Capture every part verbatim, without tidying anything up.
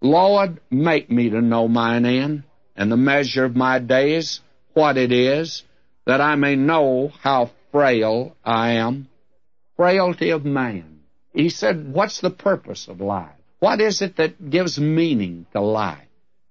Lord, make me to know mine end, and the measure of my days, what it is, that I may know how frail I am. Frailty of man. He said, what's the purpose of life? What is it that gives meaning to life?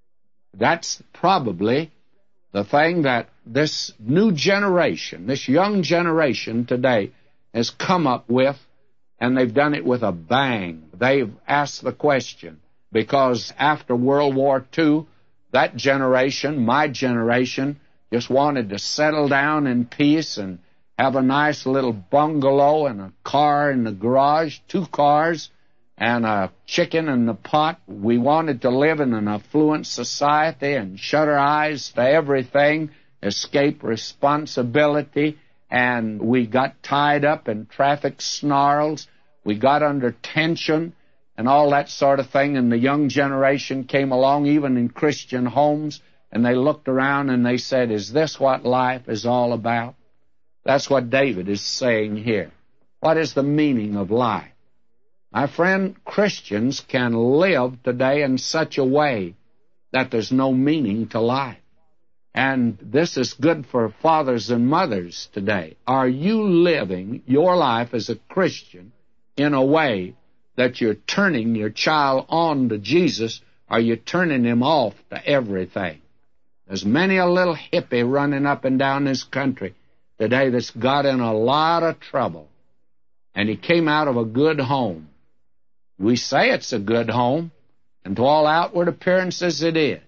That's probably the thing that this new generation, this young generation today, has come up with, and they've done it with a bang. They've asked the question, because after World War Two, that generation, my generation, just wanted to settle down in peace and have a nice little bungalow and a car in the garage, two cars, and a chicken in the pot. We wanted to live in an affluent society and shut our eyes to everything, escape responsibility, and we got tied up in traffic snarls. We got under tension and all that sort of thing, and the young generation came along, even in Christian homes, and they looked around and they said, is this what life is all about? That's what David is saying here. What is the meaning of life? My friend, Christians can live today in such a way that there's no meaning to life. And this is good for fathers and mothers today. Are you living your life as a Christian in a way that you're turning your child on to Jesus, or you're turning him off to everything? There's many a little hippie running up and down this country today that's got in a lot of trouble, and he came out of a good home. We say it's a good home, and to all outward appearances it is.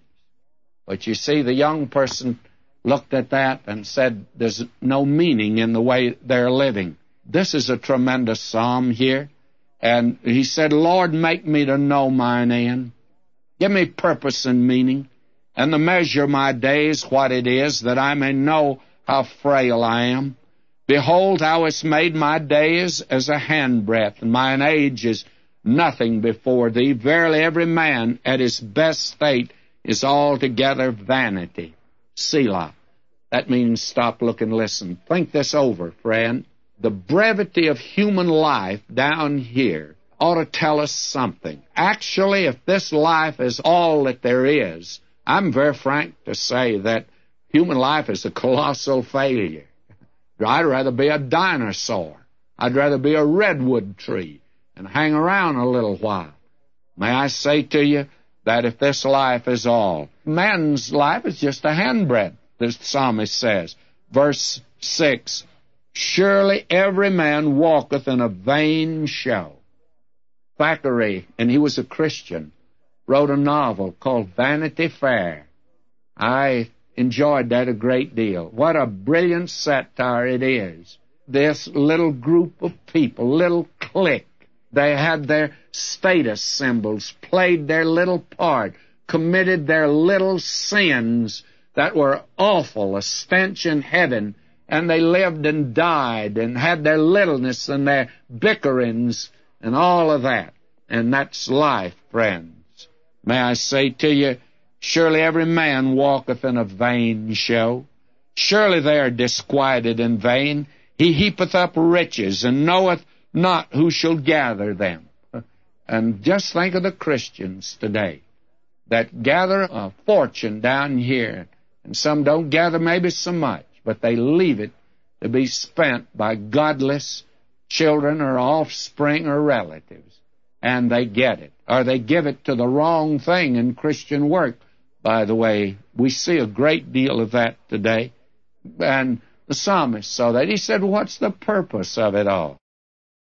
But you see, the young person looked at that and said, there's no meaning in the way they're living. This is a tremendous psalm here. And he said, Lord, make me to know mine end. Give me purpose and meaning, and the measure of my days, what it is, that I may know how frail I am. Behold, thou hast made my days as a handbreadth, and mine age is nothing before thee. Verily, every man at his best state is altogether vanity. Selah. That means stop, look, and listen. Think this over, friend. The brevity of human life down here ought to tell us something. Actually, if this life is all that there is, I'm very frank to say that human life is a colossal failure. I'd rather be a dinosaur. I'd rather be a redwood tree and hang around a little while. May I say to you that if this life is all, man's life is just a handbreadth, the psalmist says. Verse six, surely every man walketh in a vain show. Thackeray, and he was a Christian, wrote a novel called Vanity Fair. I enjoyed that a great deal. What a brilliant satire it is. This little group of people, little clique, they had their status symbols, played their little part, committed their little sins that were awful, a stench in heaven, and they lived and died and had their littleness and their bickerings and all of that. And that's life, friends. May I say to you, surely every man walketh in a vain show. Surely they are disquieted in vain. He heapeth up riches, and knoweth not who shall gather them. And just think of the Christians today that gather a fortune down here, and some don't gather maybe so much, but they leave it to be spent by godless children or offspring or relatives, and they get it. Or they give it to the wrong thing in Christian work. By the way, we see a great deal of that today. And the psalmist saw that. He said, what's the purpose of it all?